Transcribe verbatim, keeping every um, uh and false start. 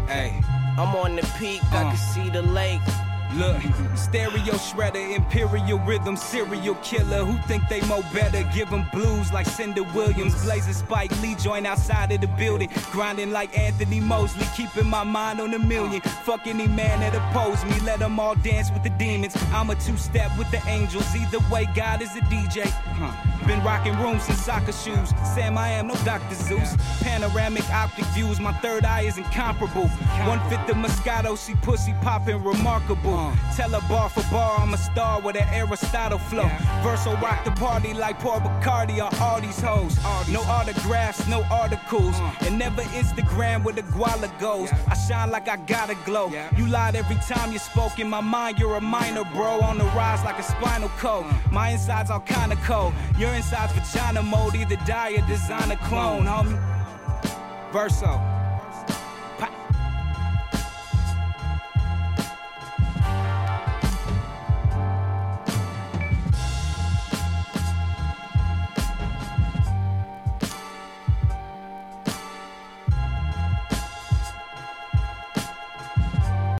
Hey, I'm on the peak, I Uh. can see the lake. look, stereo shredder, imperial rhythm, serial killer. Who think they mo better? Give them blues like Cinder Williams. Blazing Spike Lee joint outside of the building. Grinding like Anthony Mosley, keeping my mind on a million. Fuck any man that oppose me, let them all dance with the demons. I'm a two-step with the angels. Either way, God is a D J. Huh. Been rocking rooms in soccer shoes. Sam, I am no Doctor Zeus. Panoramic optic views, my third eye is incomparable. One-fifth of Moscato, she pussy popping remarkable. Tell her bar for bar, I'm a star with an Aristotle flow. Yeah. Verso rock the party like Paul Bacardi on all these hoes. All these no hoes. Autographs, no articles, uh. and never Instagram where the guala goes. Yeah. I shine like I gotta glow. Yeah. You lied every time you spoke. In my mind, you're a minor, bro. On the rise like a spinal cord. Uh. My insides all kinda cold. Your insides vagina mode, either die or design a clone, homie. Verso.